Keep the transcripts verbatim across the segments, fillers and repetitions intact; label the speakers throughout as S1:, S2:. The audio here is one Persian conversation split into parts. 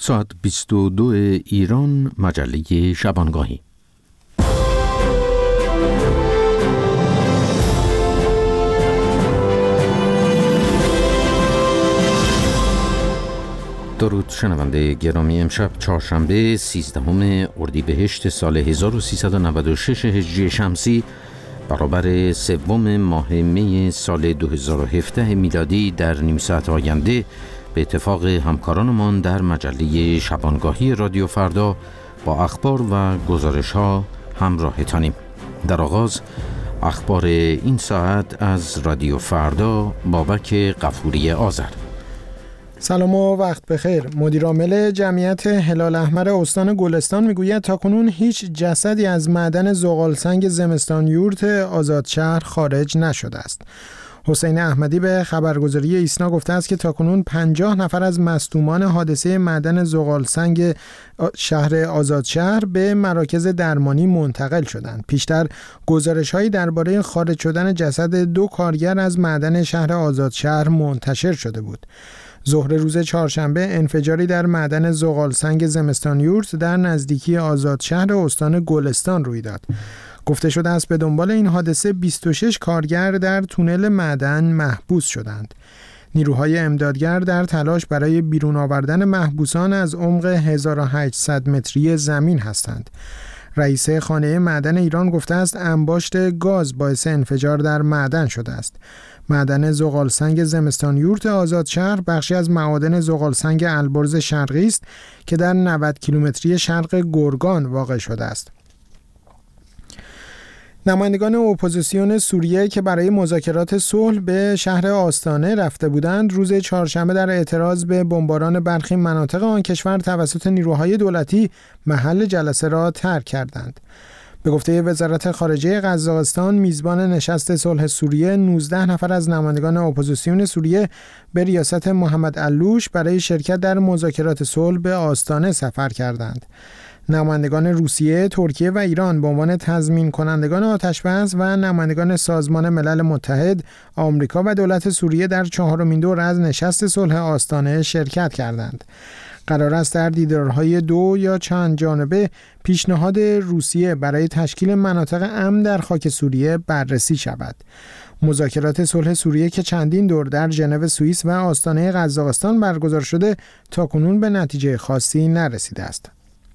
S1: ساعت بیست و دو ایران، مجله شبانگاهی. درود شنونده گرامی، امشب چهارشنبه سیزدهم اردیبهشت سال هزار و سیصد و نود و شش هجری شمسی برابر سوم ماه می سال دو هزار و هفده میلادی در نیم ساعت آینده به اتفاق همکارانمان در مجله شبانگاهی رادیو فردا با اخبار و گزارش ها همراه تانیم. در آغاز اخبار این ساعت از رادیو فردا. بابک غفوری آذر.
S2: سلام و وقت بخیر. مدیر عامل جمعیت هلال احمر استان گلستان میگوید تاکنون هیچ جسدی از معدن زغالسنگ زمستان یورت آزادشهر خارج نشده است. حسین احمدی به خبرگزاری ایسنا گفته است که تاکنون پنجاه نفر از مصدومان حادثه معدن زغالسنگ شهر آزادشهر به مراکز درمانی منتقل شدند. پیشتر گزارش‌هایی درباره خارج شدن جسد دو کارگر از معدن شهر آزادشهر منتشر شده بود. ظهر روز چهارشنبه انفجاری در معدن زغالسنگ زمستان یورت در نزدیکی آزادشهر استان گلستان روی داد. گفته شده است به دنبال این حادثه بیست و شش کارگر در تونل معدن محبوس شدند. نیروهای امدادگر در تلاش برای بیرون آوردن محبوسان از عمق هزار و هشتصد متری زمین هستند. رئیس خانه معدن ایران گفته است انباشت گاز باعث انفجار در معدن شده است. معدن زغالسنگ زمستان یورت آزادشهر بخشی از معادن زغالسنگ البرز شرقی است که در نود کیلومتری شرق گرگان واقع شده است. نمایندگان اپوزیسیون سوریه که برای مذاکرات صلح به شهر آستانه رفته بودند، روز چهارشنبه در اعتراض به بمباران برخی مناطق آن کشور توسط نیروهای دولتی محل جلسه را ترک کردند. به گفته وزارت خارجه قزاقستان، میزبان نشست صلح سوریه، نوزده نفر از نمایندگان اپوزیسیون سوریه به ریاست محمد علوش برای شرکت در مذاکرات صلح به آستانه سفر کردند. نمایندگان روسیه، ترکیه و ایران به عنوان تضمین کنندگان آتش‌بس و نمایندگان سازمان ملل متحد، آمریکا و دولت سوریه در چهارمین دور از نشست صلح آستانه شرکت کردند. قرار است در دیدارهای دو یا چند جانبه پیشنهاد روسیه برای تشکیل مناطق امن در خاک سوریه بررسی شود. مذاکرات صلح سوریه که چندین دور در ژنو سوئیس و آستانه قزاقستان برگزار شده تاکنون به نتیجه خاصی نرسیده است.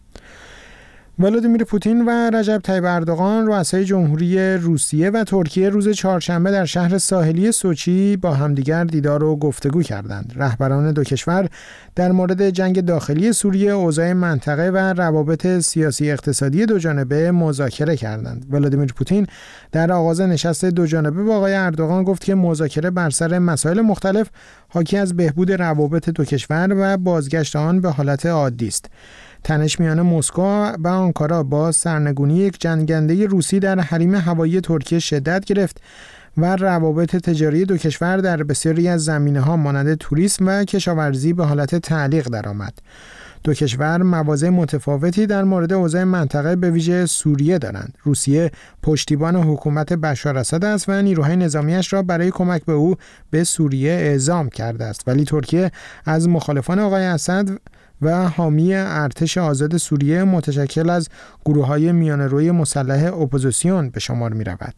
S2: ولادیمیر پوتین و رجب طیب اردوغان، رؤسای جمهوری روسیه و ترکیه، روز چهارشنبه در شهر ساحلی سوچی با همدیگر دیدار و گفتگو کردند. رهبران دو کشور در مورد جنگ داخلی سوریه، اوضاع منطقه و روابط سیاسی اقتصادی دو جانبه مذاکره کردند. ولادیمیر پوتین در آغاز نشست دو جانبه با آقای اردوغان گفت که مذاکره بر سر مسائل مختلف حاکی از بهبود روابط دو کشور و بازگشت آن به حالت عادی است. تنش میان مسکو و آنکارا با سرنگونی یک جنگنده روسی در حریم هوایی ترکیه شدت گرفت و روابط تجاری دو کشور در بسیاری از زمینه‌ها مانند توریسم و کشاورزی به حالت تعلیق درآمد. دو کشور مواضع متفاوتی در مورد اوضاع منطقه به ویژه سوریه دارند. روسیه پشتیبان حکومت بشار اسد است و نیروهای نظامیش را برای کمک به او به سوریه اعزام کرده است، ولی ترکیه از مخالفان آقای اسد و حامی ارتش آزاد سوریه متشکل از گروه‌های میانه‌روی مسلح اپوزیسیون به شمار می‌رود.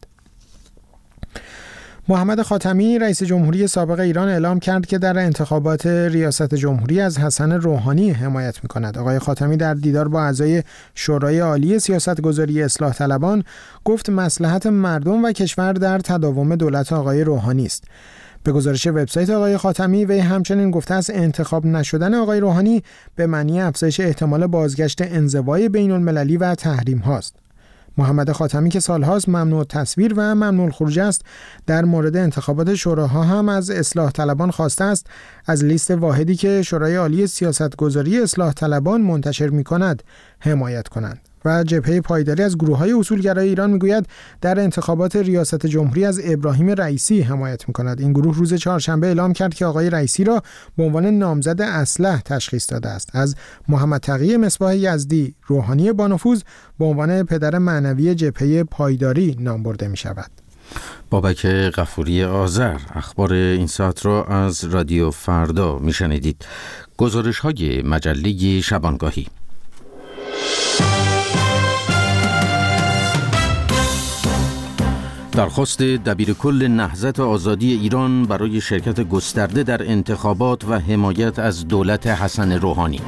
S2: محمد خاتمی، رئیس جمهوری سابق ایران، اعلام کرد که در انتخابات ریاست جمهوری از حسن روحانی حمایت می‌کند. آقای خاتمی در دیدار با اعضای شورای عالی سیاستگذاری اصلاح طلبان گفت مصلحت مردم و کشور در تداوم دولت آقای روحانی است. به گزارش وبسایت آقای خاتمی، وی همچنین گفته است انتخاب نشدن آقای روحانی به معنی افزایش احتمال بازگشت انزوای بین‌المللی و تحریم هاست. محمد خاتمی که سالهاست ممنوع تصویر و ممنوع الخروج است، در مورد انتخابات شوراها هم از اصلاح طلبان خواسته است از لیست واحدی که شورای عالی سیاستگذاری اصلاح طلبان منتشر می‌کند حمایت کنند. و جبهه پایداری از گروه‌های اصولگرای ایران میگوید در انتخابات ریاست جمهوری از ابراهیم رئیسی حمایت می‌کند. این گروه روز چهارشنبه اعلام کرد که آقای رئیسی را به عنوان نامزد اصلح تشخیص داده است. از محمد تقی مصباح یزدی، روحانی بانفوذ به عنوان پدر معنوی جبهه پایداری نام برده می‌شود.
S1: بابک غفوری آذر. اخبار این ساعت را از رادیو فردا میشنیدید. گزارش‌های مجله شبانگاهی. درخواست دبیرکل نهضت آزادی ایران برای شرکت گسترده در انتخابات و حمایت از دولت حسن روحانی.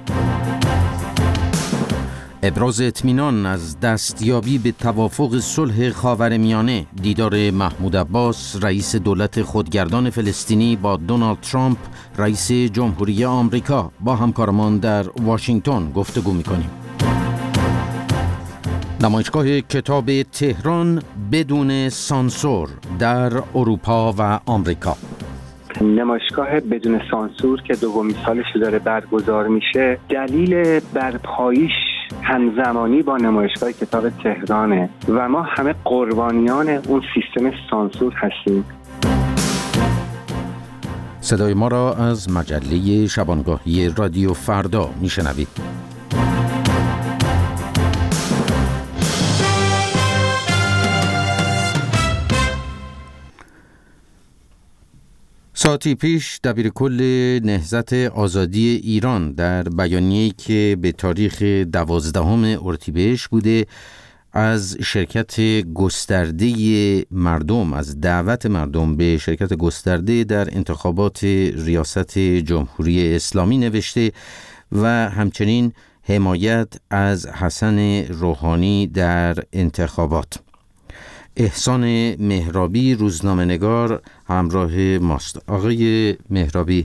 S1: ابراز اطمینان از دستیابی به توافق صلح خاورمیانه. دیدار محمود عباس رئیس دولت خودگردان فلسطینی با دونالد ترامپ رئیس جمهوری آمریکا. با همکارمان در واشنگتن گفتگو می‌کنیم. نمایشگاه کتاب تهران بدون سانسور در اروپا و آمریکا.
S3: نمایشگاه بدون سانسور که دومین سالش داره برگزار میشه، دلیل برپاییش همزمانی با نمایشگاه کتاب تهرانه و ما همه قربانیان اون سیستم سانسور هستیم.
S1: صدای ما را از مجله شبانگاهی رادیو فردا میشنوید. ساعتی پیش دبیرکل نهضت آزادی ایران در بیانیه‌ای که به تاریخ دوازدهم اردیبهشت بوده از شرکت گسترده مردم، از دعوت مردم به شرکت گسترده در انتخابات ریاست جمهوری اسلامی نوشته و همچنین حمایت از حسن روحانی در انتخابات. احسان مهرابی روزنامه‌نگار همراه ماست. آقای مهرابی،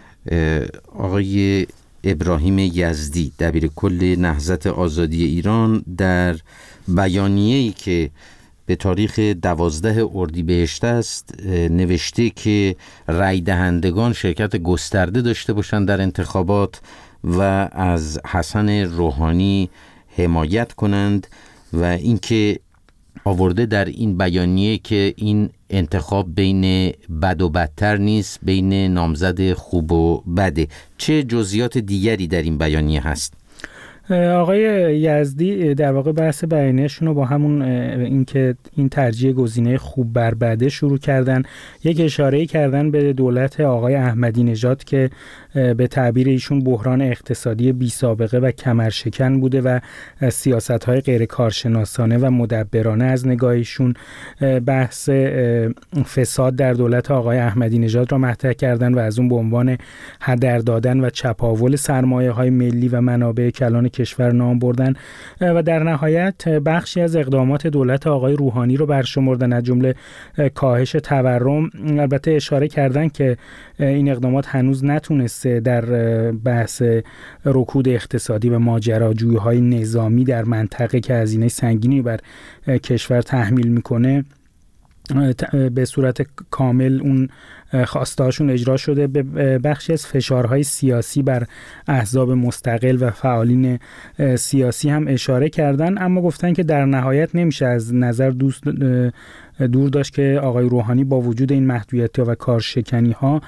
S1: آقای ابراهیم یزدی دبیرکل نهضت آزادی ایران در بیانیه‌ای که به تاریخ دوازده اردیبهشت است نوشته که رای دهندگان شرکت گسترده داشته باشند در انتخابات و از حسن روحانی حمایت کنند و اینکه آورده در این بیانیه که این انتخاب بین بد و بدتر نیست، بین نامزد خوب و بده. چه جزئیات دیگری در این بیانیه هست؟
S4: آقای یزدی در واقع بحث بیانیه‌شون رو با همون اینکه این ترجیح گزینه خوب بر بده شروع کردن. یک اشاره‌ای کردن به دولت آقای احمدی نژاد که به تعبیر ایشون بحران اقتصادی بی سابقه و کمرشکن بوده و سیاست‌های غیر کارشناسانه و مدبرانه از نگاه ایشون. بحث فساد در دولت آقای احمدی نژاد را مطرح کردن و از اون به عنوان هدر دادن و چپاول سرمایه‌های ملی و منابع کلان کشور نام بردن و در نهایت بخشی از اقدامات دولت آقای روحانی رو برشمردن، از جمله کاهش تورم. البته اشاره کردن که این اقدامات هنوز نتونسته در بحث رکود اقتصادی و ماجراجویی‌های نظامی در منطقه که هزینه سنگینی بر کشور تحمیل میکنه به صورت کامل اون خواستهاشون اجرا شده. به بخشی از فشارهای سیاسی بر احزاب مستقل و فعالین سیاسی هم اشاره کردن، اما گفتن که در نهایت نمیشه از نظر دوست دور داشت که آقای روحانی با وجود این محدودیت‌ها و کارشکنی‌ها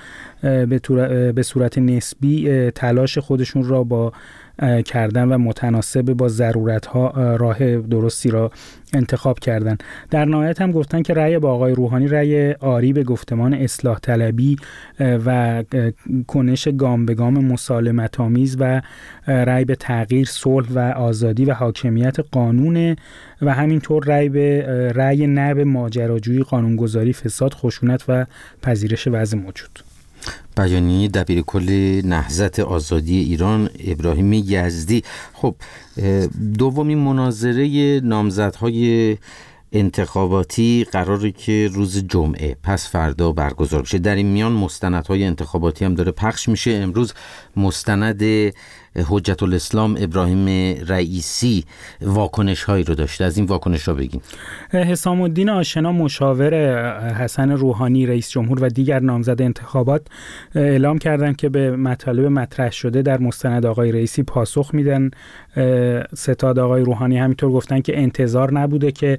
S4: به صورت نسبی تلاش خودشون را با کردن و متناسب با ضرورت‌ها راه درستی را انتخاب کردن. در نهایت هم گفتن که رأی با آقای روحانی رأی آری به گفتمان اصلاح طلبی و کنش گام به گام مسالمت‌آمیز و رأی به تغییر، صلح و آزادی و حاکمیت قانون و همینطور رأی به رأی نه به ماجراجویی، قانونگذاری، فساد، خشونت و پذیرش وضع موجود.
S1: بیانیه دبیرکل نهضت آزادی ایران ابراهیم یزدی. خب دومین مناظره نامزدهای انتخاباتی قراره که روز جمعه پس فردا برگزار بشه. در این میان مستندهای انتخاباتی هم داره پخش میشه. امروز مستند حجت الاسلام ابراهیم رئیسی واکنش هایی رو داشته. از این واکنش ها بگین.
S4: حسام الدین آشنا مشاور حسن روحانی رئیس جمهور و دیگر نامزد انتخابات اعلام کردن که به مطالب مطرح شده در مستند آقای رئیسی پاسخ میدن. ستاد آقای روحانی همینطور گفتن که انتظار نبوده که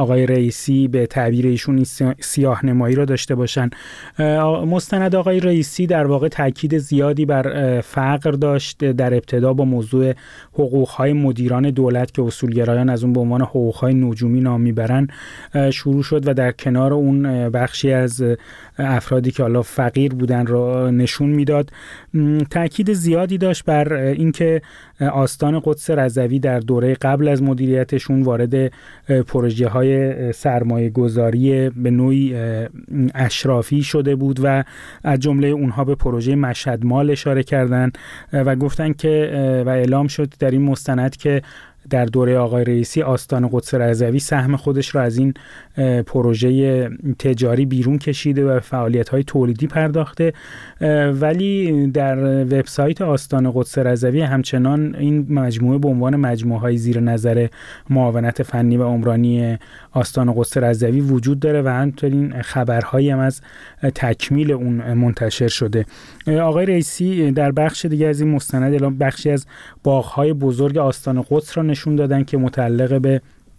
S4: آقای رئیسی به تعبیر ایشون سیاه نمایی را داشته باشن. مستند آقای رئیسی در واقع تاکید زیادی بر فقر داشت. در ابتدا با موضوع حقوق‌های مدیران دولت که اصولگرایان از اون به عنوان حقوق‌های نجومی نام میبرن شروع شد و در کنار اون بخشی از افرادی که حالا فقیر بودن را نشون میداد. تاکید زیادی داشت بر اینکه آستان قدس رضوی در دوره قبل از مدیریتشون وارد پروژه های سرمایه گذاری به نوعی اشرافی شده بود و از جمله اونها به پروژه مشهد مال اشاره کردن و گفتن که و اعلام شد در این مستند که در دوره آقای رئیسی آستان قدس رضوی سهم خودش را از این پروژه تجاری بیرون کشیده و فعالیت‌های تولیدی پرداخته، ولی در وبسایت آستان قدس رضوی همچنان این مجموعه به عنوان مجموعه‌های زیر نظر معاونت فنی و عمرانی آستان قدس رضوی وجود داره و همچنین خبرهایی هم از تکمیل اون منتشر شده. آقای رئیسی در بخش دیگه از این مستند اعلام بخشی از باغ‌های بزرگ آستان قدس را نشون دادن که متعلق به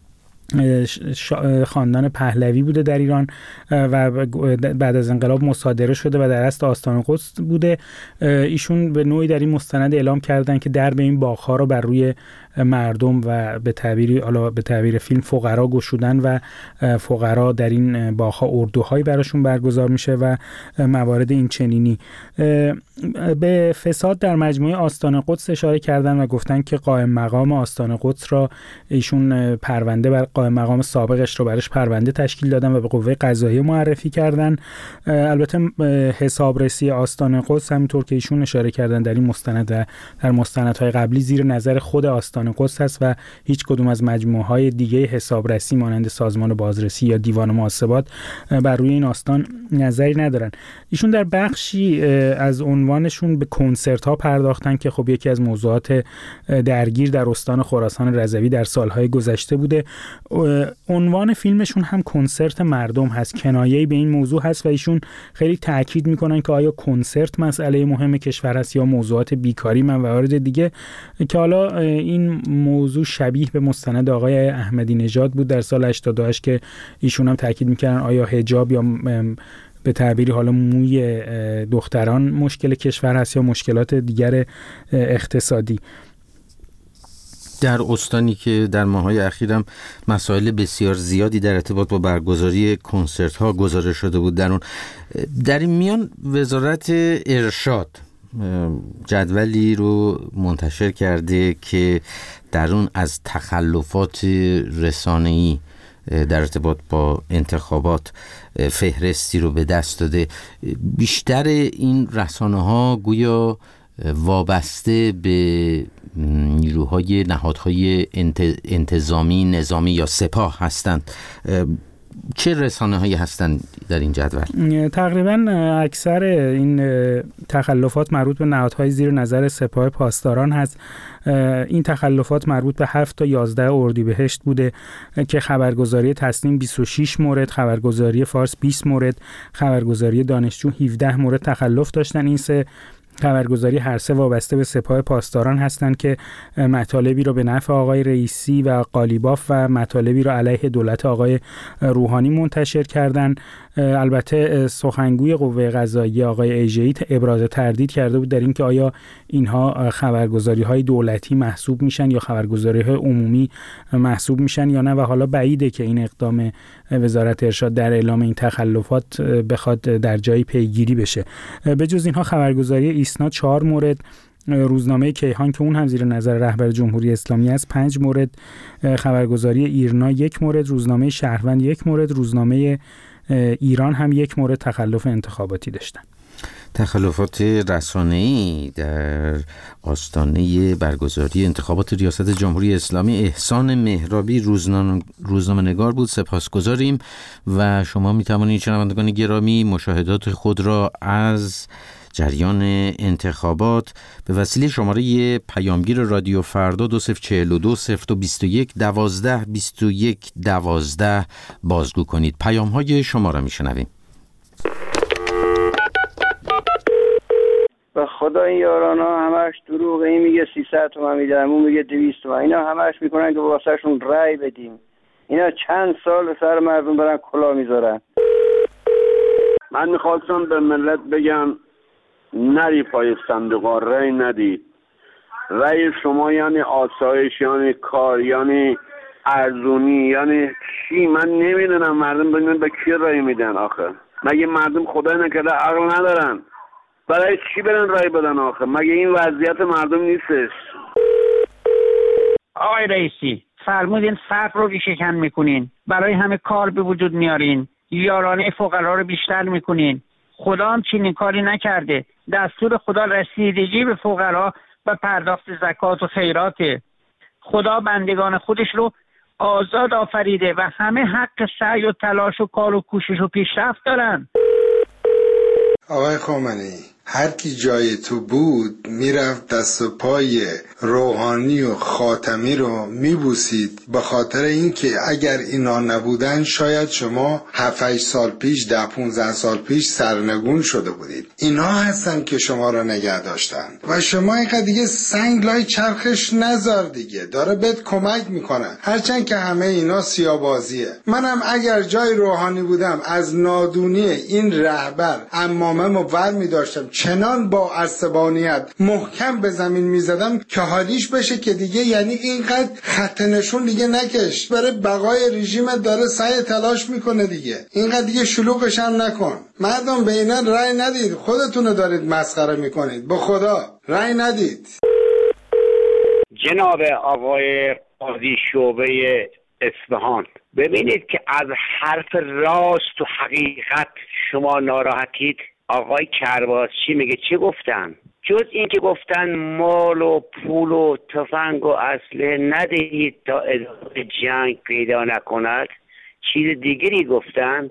S4: خاندان پهلوی بوده در ایران و بعد از انقلاب مصادره شده و در اصل آستان قدس بوده. ایشون به نوعی در این مستند اعلام کردن که درب این باغ‌ها رو بر روی مردم و به تعبیری حالا به تعبیر فیلم فقرا گشودن و فقرا در این باغ‌ها اردوهایی براشون برگزار میشه و موارد این چنینی. به فساد در مجموعه آستان قدس اشاره کردن و گفتن که قائم مقام آستان قدس را ایشون پرونده بر قائم مقام سابقش رو برش پرونده تشکیل دادن و به قوه قضاییه معرفی کردن. البته حسابرسی آستان قدس همینطور که ایشون اشاره کردن در این مستند در مستندهای قبلی زیر نظر خود آستان قدس است و هیچ کدوم از مجموعه‌های دیگه حسابرسی مانند سازمان بازرسی یا دیوان محاسبات بر روی این آستان نظری ندارن. ایشون در بخشی از عنوانشون به کنسرت ها پرداختن که خب یکی از موضوعات درگیر در استان خراسان رضوی در سالهای گذشته بوده. عنوان فیلمشون هم کنسرت مردم هست، کنایه‌ای به این موضوع هست و ایشون خیلی تاکید میکنن که آیا کنسرت مسئله مهم کشور است یا موضوعات بیکاری و موارد دیگه که حالا این موضوع شبیه به مستند آقای احمدی نژاد بود در سال هشتاد و هشت که ایشون هم تاکید میکردن آیا حجاب یا به تعبیری حالا موی دختران مشکل کشور هست یا مشکلات دیگر اقتصادی.
S1: در استانی که در ماه‌های اخیرم مسائل بسیار زیادی در ارتباط با برگزاری کنسرت ها گزارش شده بود در اون در این میان وزارت ارشاد جدولی رو منتشر کرده که در اون از تخلفات رسانه‌ای در ارتباط با انتخابات فهرستی رو به دست داده. بیشتر این رسانه‌ها گویا وابسته به نیروهای نهادهای انتظامی نظامی یا سپاه هستند. چه رسانه هایی هستند در این جدول؟
S4: تقریبا اکثر این تخلفات مربوط به نهادهای زیر نظر سپاه پاسداران هست. این تخلفات مربوط به هفت تا یازده اردیبهشت بوده که خبرگزاری تصنیم بیست و شش مورد، خبرگزاری فارس بیست مورد، خبرگزاری دانشجو هفده مورد تخلف داشتن. این سه خبرگزاری هر سه وابسته به سپاه پاسداران هستند که مطالبی را به نفع آقای رئیسی و قالیباف و مطالبی را علیه دولت آقای روحانی منتشر کردند. البته سخنگوی قوه قضاییه آقای ایجهی ابراز تردید کرده بود در اینکه آیا اینها خبرگزاری‌های دولتی محسوب میشن یا خبرگزاری‌های عمومی محسوب میشن یا نه و حالا بعیده که این اقدام وزارت ارشاد در اعلام این تخلفات بخواد در جایی پیگیری بشه. به جز اینها خبرگزاری ایسنا چهار مورد، روزنامه کیهان که اون هم زیر نظر رهبر جمهوری اسلامی است پنج مورد، خبرگزاری ایرنا یک مورد، روزنامه شهروند یک مورد، روزنامه ایران هم یک مورد تخلف انتخاباتی داشتن.
S1: تخلفات رسانه‌ای در آستانه برگزاری انتخابات ریاست جمهوری اسلامی. احسان مهرابی روزنامه نگار بود. سپاسگزاریم و شما می توانید شنوندگان گرامی مشاهدات خود را از جریان انتخابات به وسیله شماره پیامگیر رادیو فردا دو صفر چهل و دو صفر دو بیست و یک دوازده بیست و یک دوازده بازگو کنید. پیام های شما را می شنویم.
S5: به خدا این یارانا همش دروغه. این میگه سیصد تومن میدم، اون میگه دویست تومن. اینا همش میکنن که واسه شون رای بدیم. اینا چند سال سر مردم برن کلا میذارن.
S6: من میخواستم به ملت بگم نری پای صندوقا، رای ندید. رای شما یعنی آسایش، یعنی کار، یعنی ارزونی، یعنی چی؟ من نمیدونم مردم ببینن به کی رای میدن آخه. مگه مردم خدای نکرده عقل ندارن؟ برای چی برن رای بدن آخه؟ مگه این وضعیت مردم نیستش؟
S7: آقای رئیسی فرمودین فقر رو ریشه‌کن میکنین، برای همه کار به وجود میارین، یارانه فقرا رو بیشتر میکنین. خدا هم چنین کاری نکرده. دستور خدا رسیدگی به فقرا و پرداخت زکات و خیراته. خدا بندگان خودش رو آزاد آفریده و همه حق سعی و تلاش و کار و کوشش و پیشرفت دارن.
S8: آقای خامنه‌ای، هر کی جای تو بود میرفت دست و پای روحانی و خاتمی رو میبوسید، به خاطر اینکه اگر اینا نبودن شاید شما هفت هشت سال پیش ده پونزده سال پیش سرنگون شده بودید. اینا هستن که شما رو نگه داشتن و شما اینقدر دیگه سنگ لای چرخش نذار دیگه، داره بهت کمک میکنه. هرچند که همه اینا سیاه‌بازیه. منم اگر جای روحانی بودم از نادونی این رهبر عماممو ور میداشتم، چنان با عصبانیت محکم به زمین میزدم که حالیش بشه که دیگه یعنی اینقدر خط نشون دیگه نکش، برای بقای رژیم داره سعی تلاش میکنه دیگه، اینقدر دیگه شلوغش هم نکن. مردم به اینا رأی ندید، خودتونو دارید مسخره میکنید، به خدا رأی ندید.
S6: جناب آقای قاضی شعبه اصفهان، ببینید که از حرف راست و حقیقت شما ناراحتید. آقای کرباسچی میگه چی گفتن؟ جز این که گفتن مال و پول و تفنگ و اسلحه ندهید تا ادامه جنگ پیدا نکند، چیز دیگری گفتن؟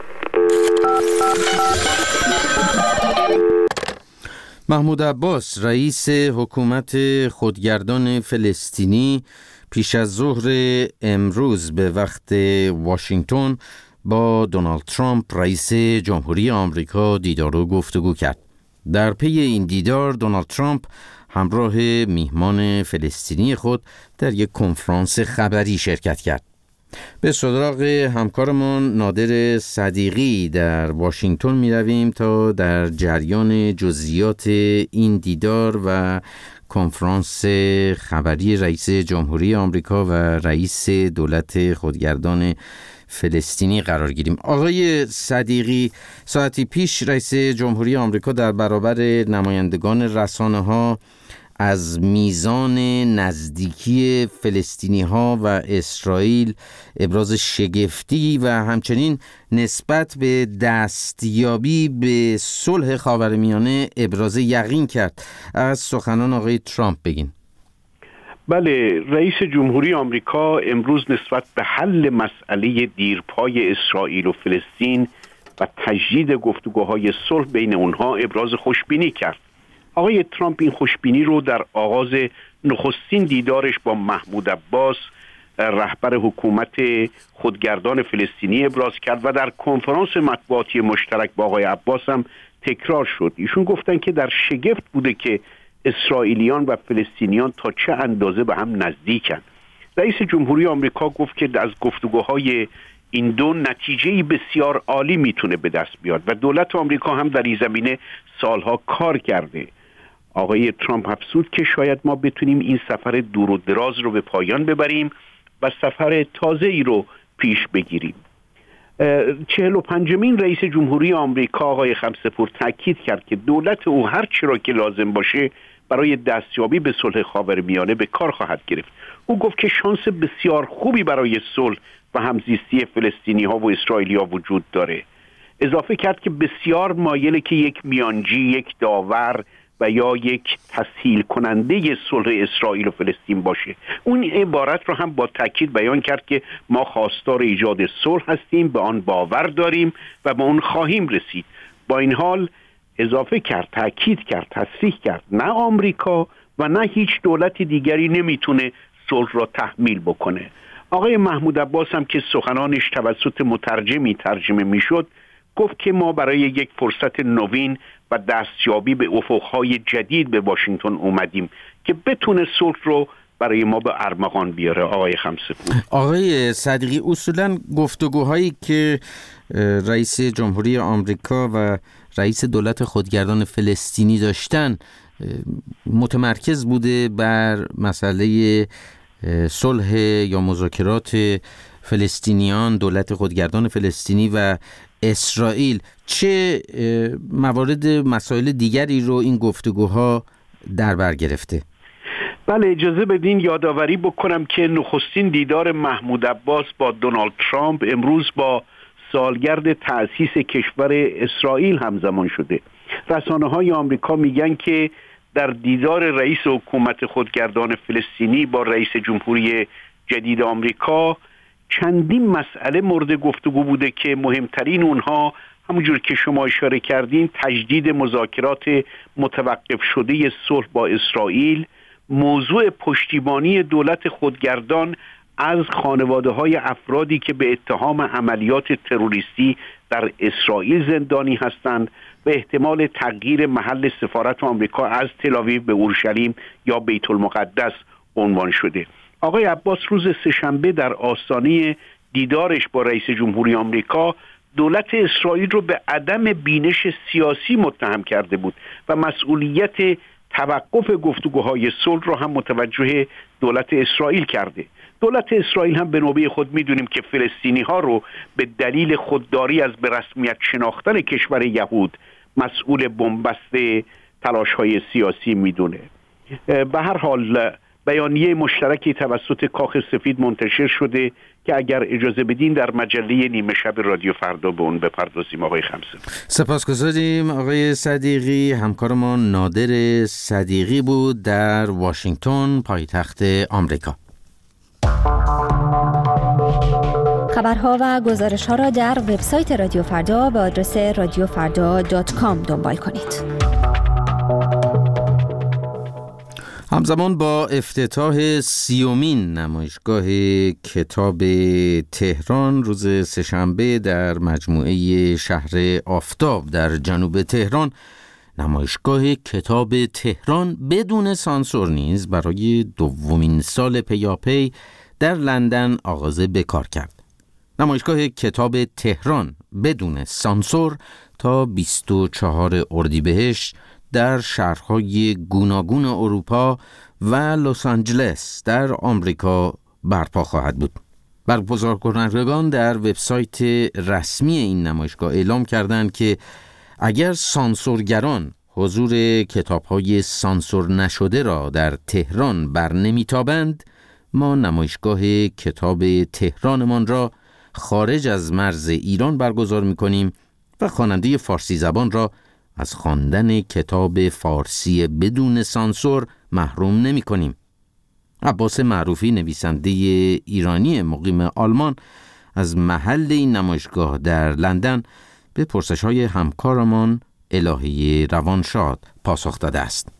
S1: محمود عباس رئیس حکومت خودگردان فلسطینی پیش از ظهر امروز به وقت واشنگتن با دونالد ترامپ رئیس جمهوری آمریکا دیدار و گفتگو کرد. در پی این دیدار دونالد ترامپ همراه میهمان فلسطینی خود در یک کنفرانس خبری شرکت کرد. به سراغ همکارمان نادر صدیقی در واشنگتن می رویم تا در جریان جزئیات این دیدار و کنفرانس خبری رئیس جمهوری آمریکا و رئیس دولت خودگردان فلسطینی قرار گیریم. آقای صدیقی، ساعتی پیش رئیس جمهوری آمریکا در برابر نمایندگان رسانه‌ها از میزان نزدیکی فلسطینی ها و اسرائیل ابراز شگفتی و همچنین نسبت به دستیابی به صلح خاورمیانه ابراز یقین کرد. از سخنان آقای ترامپ بگین.
S9: بله، رئیس جمهوری آمریکا امروز نسبت به حل مسئله دیرپای اسرائیل و فلسطین و تجدید گفتگوهای صلح بین اونها ابراز خوشبینی کرد. آقای ترامپ این خوشبینی رو در آغاز نخستین دیدارش با محمود عباس رهبر حکومت خودگردان فلسطینی ابراز کرد و در کنفرانس مطبوعاتی مشترک با آقای عباس هم تکرار شد. ایشون گفتن که در شگفت بوده که اسرائیلیان و فلسطینیان تا چه اندازه به هم نزدیکن. رئیس جمهوری آمریکا گفت که از گفتگوهای این دو نتیجه‌ای بسیار عالی میتونه به دست بیاد و دولت آمریکا هم در این زمینه سالها کار کرده. آقای ترامپ افزود که شاید ما بتونیم این سفر دور و دراز رو به پایان ببریم و سفر تازه‌ای رو پیش بگیریم. چهل و پنجمین رئیس جمهوری آمریکا آقای خمسه‌پور تاکید کرد که دولت او هر چی را که لازم باشه برای دستیابی به صلح خاورمیانه به کار خواهد گرفت. او گفت که شانس بسیار خوبی برای صلح و همزیستی فلسطینی ها و اسرائیلی ها وجود داره. اضافه کرد که بسیار مایله که یک میانجی، یک داور و یا یک تسهیل کننده صلح اسرائیل و فلسطین باشه. اون عبارت رو هم با تاکید بیان کرد که ما خواستار ایجاد صلح هستیم، به آن باور داریم و به اون خواهیم رسید. با این حال اضافه کرد، تاکید کرد، تصریح کرد نه آمریکا و نه هیچ دولت دیگری نمیتونه صلح را تحمیل بکنه. آقای محمود عباس هم که سخنانش توسط مترجمی ترجمه میشد گفت که ما برای یک فرصت نوین و دستیابی به افقهای جدید به واشنگتن اومدیم که بتونه صلح رو برای ما به ارمغان بیاره. آقای خمسه‌پور.
S1: آقای صدیقی، اصولا گفتگوهایی که رئیس جمهوری آمریکا و رئیس دولت خودگردان فلسطینی داشتن متمرکز بوده بر مسئله صلح یا مذاکرات فلسطینیان، دولت خودگردان فلسطینی و اسرائیل. چه موارد مسائل دیگری رو این گفتگوها در بر گرفته؟
S9: بله، اجازه بدین یادآوری بکنم که نخستین دیدار محمود عباس با دونالد ترامپ امروز با سالگرد تأسیس کشور اسرائیل همزمان شده. رسانه‌های آمریکا میگن که در دیدار رئیس حکومت خودگردان فلسطینی با رئیس جمهوری جدید آمریکا چندین مسئله مورد گفتگو بوده که مهمترین اونها همونجور که شما اشاره کردین تجدید مذاکرات متوقف شده صلح با اسرائیل، موضوع پشتیبانی دولت خودگردان از خانواده‌های افرادی که به اتهام عملیات تروریستی در اسرائیل زندانی هستند و احتمال تغییر محل سفارت آمریکا از تل‌آویو به اورشلیم یا بیت المقدس عنوان شده. آقای عباس روز سه‌شنبه در آستانه دیدارش با رئیس جمهوری آمریکا دولت اسرائیل رو به عدم بینش سیاسی متهم کرده بود و مسئولیت توقف گفتگوهای صلح رو هم متوجه دولت اسرائیل کرده. دولت اسرائیل هم به نوبه خود میدونیم که فلسطینی ها رو به دلیل خودداری از به رسمیت شناختن کشور یهود مسئول بنبست تلاش های سیاسی میدونه. به هر حال بیانیه مشترکی توسط کاخ سفید منتشر شده که اگر اجازه بدین در مجله نیمه شب رادیو فردا به اون بپردازیم. آقای خمسه.
S1: سپاسگزاریم آقای صدیقی. همکارمان نادر صدیقی بود در واشنگتن، پایتخت آمریکا.
S10: خبرها و گزارش‌ها را در وبسایت رادیو فردا به آدرس رادیو فردا دات کام دنبال کنید.
S1: همزمان با افتتاح سیومین نمایشگاه کتاب تهران روز سه‌شنبه در مجموعه شهر آفتاب در جنوب تهران، نمایشگاه کتاب تهران بدون سانسور نیز برای دومین سال پیاپی در لندن آغاز به کار کرد. نمایشگاه کتاب تهران بدون سانسور تا بیست و چهارم اردیبهشت در شهرهای گوناگون اروپا و لس آنجلس در آمریکا برپا خواهد بود. برگزارکنندگان در وبسایت رسمی این نمایشگاه اعلام کردند که اگر سانسورگران حضور کتاب‌های سانسور نشده را در تهران بر نمی‌تابند، ما نمایشگاه کتاب تهرانمان را خارج از مرز ایران برگزار می‌کنیم و خواننده فارسی زبان را از خواندن کتاب فارسی بدون سانسور محروم نمی کنیم. عباس معروفی، نویسنده ایرانی مقیم آلمان، از محل این نمایشگاه در لندن به پرسش‌های همکارمان الهی روانشاد پاسخ داده است.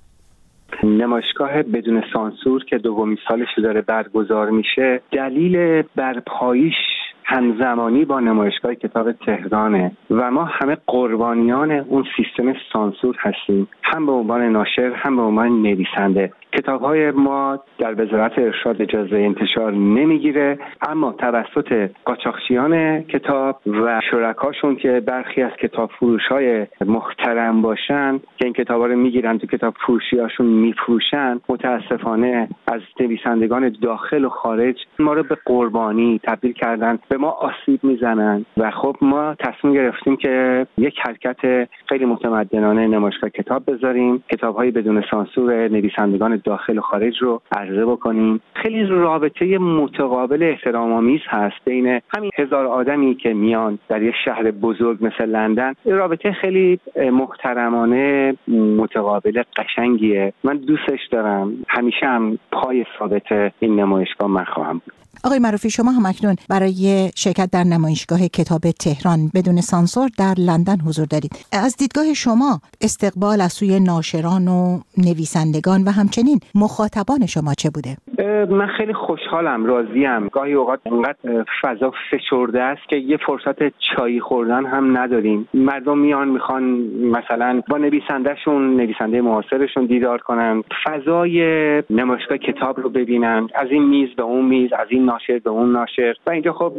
S3: نمایشگاه بدون سانسور که دومین سالش داره برگزار میشه، دلیل برپاییش همزمانی با نمایشگاه کتاب تهرانه و ما همه قربانیان اون سیستم سانسور هستیم، هم به عنوان ناشر هم به عنوان نویسنده. کتاب‌های ما در وزارت ارشاد اجازه انتشار نمیگیره، اما توسط قاچاقچیان کتاب و شرکاشون که برخی از کتاب فروش‌های محترم باشن که این کتاب‌ها رو میگیرن تو کتاب فروشی‌هاشون میفروشن، متاسفانه از نویسندگان داخل و خارج ما رو به قربانی تبدیل کردن، به ما آسیب میزنن و خب ما تصمیم گرفتیم که یک حرکت خیلی متمدنانه نمایشگاه کتاب بذاریم، کتاب‌های بدون سانسور نویسندگان داخل و خارج رو عرضه بکنیم. خیلی رابطه متقابل احترام‌آمیز هست بین همین هزار آدمی که میان در یک شهر بزرگ مثل لندن. رابطه خیلی محترمانه متقابل قشنگیه. من دوستش دارم. همیشه هم پای ثابت این نمایشگاه من خواهم بود.
S11: آقای معروفی، شما هم اکنون برای شرکت در نمایشگاه کتاب تهران بدون سانسور در لندن حضور دارید. از دیدگاه شما استقبال از سوی ناشران و نویسندگان و همچنین مخاطبان شما چه بوده؟
S3: من خیلی خوشحالم، راضیم. گاهی اوقات انقدر فضا فشرده است که یه فرصت چای خوردن هم نداریم. مردم میان میخوان مثلا با نویسندهشون، نویسنده معاصرشون دیدار کنن، فضای نمایشگاه کتاب رو ببینن، از این میز به اون میز، از این ناشر به اون ناشر. و اینجا خب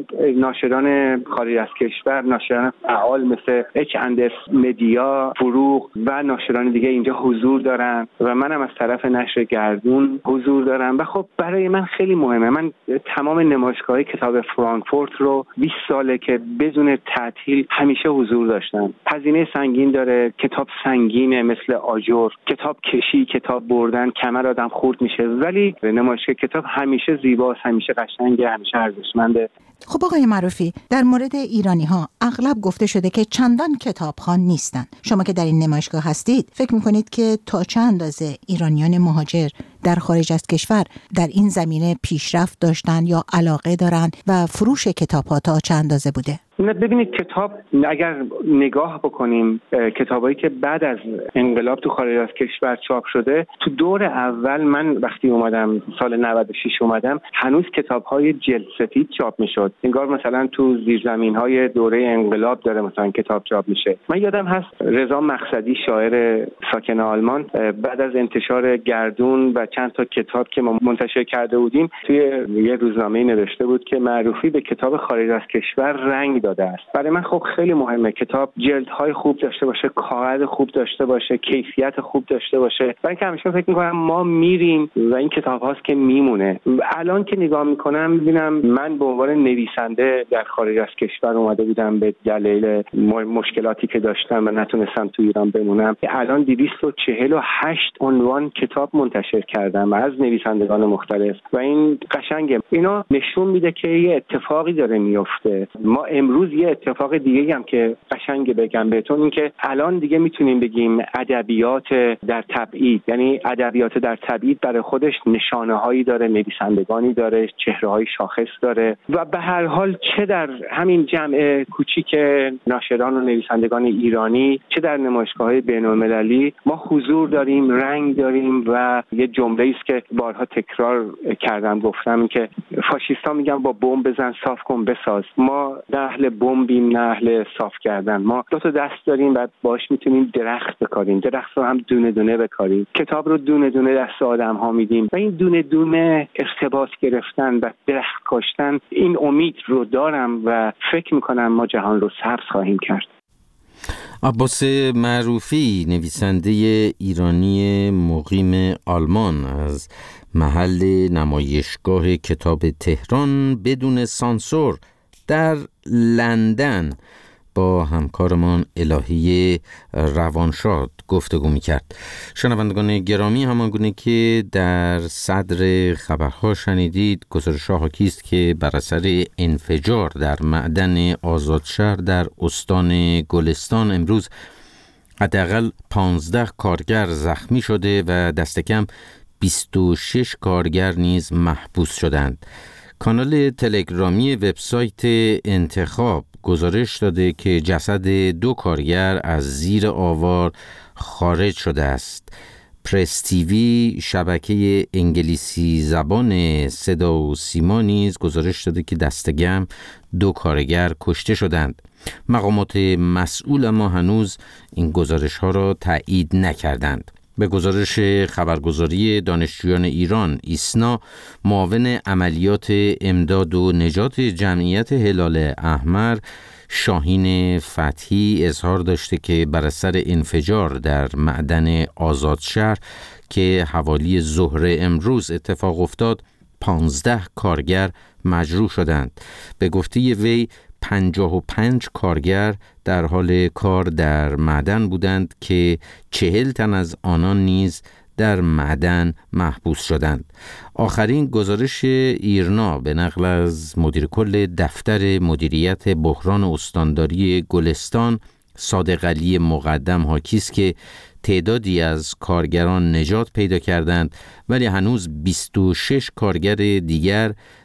S3: ناشران خارج از کشور، ناشران فعال مثل اچ اند اس مدیا، فروغ و ناشران دیگه اینجا حضور دارن و منم از طرف نشر گردون حضور دارم. و خب برای من خیلی مهمه. من تمام نمایشگاه کتاب فرانکفورت رو بیست ساله که بدون تعطیل همیشه حضور داشتم. هزینه سنگین داره، کتاب سنگینه مثل آجر، کتاب کشی، کتاب بردن کمر آدم خورد میشه، ولی نمایشگاه کتاب همیشه زیباست، همیشه قشنگه، همیشه ارزشمنده.
S11: خب آقای معروفی، در مورد ایرانی ها اغلب گفته شده که چندان کتابخوان نیستن. شما که در این نمایشگاه هستید، فکر میکنید که تا چه اندازه ایرانیان مهاجر در خارج از کشور در این زمینه پیشرفت داشتن یا علاقه دارن و فروش کتاب ها تا چه اندازه بوده؟
S3: نه ببینید، کتاب اگر نگاه بکنیم، کتابایی که بعد از انقلاب تو خارج از کشور چاپ شده، تو دور اول من وقتی اومدم سال نود و شش اومدم، هنوز کتاب‌های جلد سفید چاپ می‌شد. انگار مثلا تو زیرزمین‌های دوره انقلاب داره مثلا کتاب چاپ میشه. من یادم هست رضا مقصدی، شاعر ساکن آلمان، بعد از انتشار گردون و چند تا کتاب که ما منتشر کرده بودیم، توی یه روزنامه‌ای نوشته بود که معروفی به کتاب خارج از کشور رنگ داده است. برای من خب خیلی مهمه کتاب جلدهای خوب داشته باشه، کاغذ خوب داشته باشه، کیفیت خوب داشته باشه. من که همیشه فکر می‌کنم ما میریم و این کتاب هاست که میمونه. الان که نگاه می‌کنم می‌بینم من به عنوان نویسنده در خارج از کشور اومده بودم به دلیل مشکلاتی که داشتم و نتونستم تو ایران بمونم. الان دویست و چهل و هشت عنوان کتاب منتشر کردم از نویسندگان مختلف و این قشنگه. اینا نشون میده که یه اتفاقی داره میفته. ما امروز یه اتفاق دیگه هم که قشنگه بگم بهتون، این که الان دیگه میتونیم بگیم ادبیات در تبعید، یعنی ادبیات در تبعید برای خودش نشانه هایی داره، نویسندگانی داره، چهره های شاخص داره و به هر حال چه در همین جمع کوچیک ناشران و نویسندگان ایرانی، چه در نمایشگاه‌های بین‌المللی ما حضور داریم، رنگ داریم و یه جمله‌ای است که بارها تکرار کردم، گفتم این که فاشیستا میگن با بمب بزن صاف کن بساز. ما نه اهل بمبیم نه اهل صاف کردن. ما دو تا دست داریم و باش میتونیم درخت بکاریم، درخت رو هم دونه دونه بکاریم، کتاب رو دونه دونه دست آدم ها میدیم و این دونه دونه ارتباط گرفتن و درخت کاشتن، این امید رو دارم و فکر میکنم ما جهان رو سبز خواهیم کرد.
S1: عباس معروفی، نویسنده ایرانی مقیم آلمان، از محل نمایشگاه کتاب تهران بدون سانسور در لندن با همکارمان الهی روانشاد گفتگو می‌کرد. شنوندگان گرامی، همانگونه که در صدر خبرها شنیدید، گزارش‌ها حاکی است که بر اثر انفجار در معدن آزادشهر در استان گلستان امروز حداقل پانزده کارگر زخمی شده و دست کم بیست و شش کارگر نیز محبوس شدند. کانال تلگرامی وبسایت انتخاب گزارش داده که جسد دو کارگر از زیر آوار خارج شده است. پرس تیوی، شبکه انگلیسی زبان صدا و سیما، نیز گزارش داده که دست کم دو کارگر کشته شدند. مقامات مسئول ما هنوز این گزارش ها را تایید نکردند. به گزارش خبرگزاری دانشجویان ایران ایسنا، معاون عملیات امداد و نجات جمعیت هلال احمر شاهین فتحی اظهار داشته که بر اثر انفجار در معدن آزادشهر که حوالی ظهر امروز اتفاق افتاد، پانزده کارگر مجروح شدند. به گفته وی پنجاه و پنج کارگر در حال کار در معدن بودند که چهل تن از آنان نیز در معدن محبوس شدند. آخرین گزارش ایرنا به نقل از مدیر کل دفتر مدیریت بحران استانداری گلستان صادق علی مقدم حاکی است که تعدادی از کارگران نجات پیدا کردند، ولی هنوز بیست و شش کارگر دیگر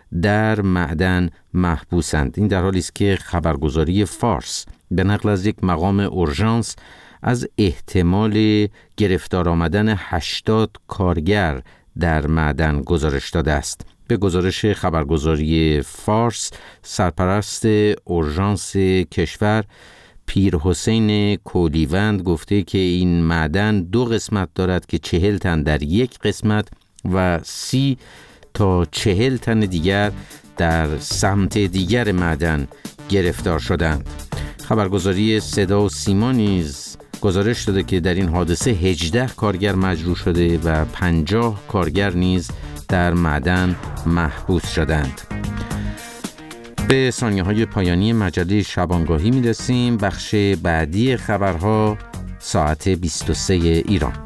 S1: در معدن محبوسند. این در حالی است که خبرگزاری فارس به نقل از یک مقام اورژانس از احتمال گرفتار آمدن هشتاد کارگر در معدن گزارش داده است. به گزارش خبرگزاری فارس، سرپرست اورژانس کشور پیر حسین کولیوند گفته که این معدن دو قسمت دارد که چهل تن در یک قسمت و سی تا چهل تن دیگر در سمت دیگر معدن گرفتار شدند. خبرگزاری صدا و سیما نیز گزارش داده که در این حادثه هجده کارگر مجروح شده و پنجاه کارگر نیز در معدن محبوس شدند. به ثانیه‌های پایانی مجله شبانگاهی می‌رسیم. بخش بعدی خبرها ساعت بیست و سه ایران.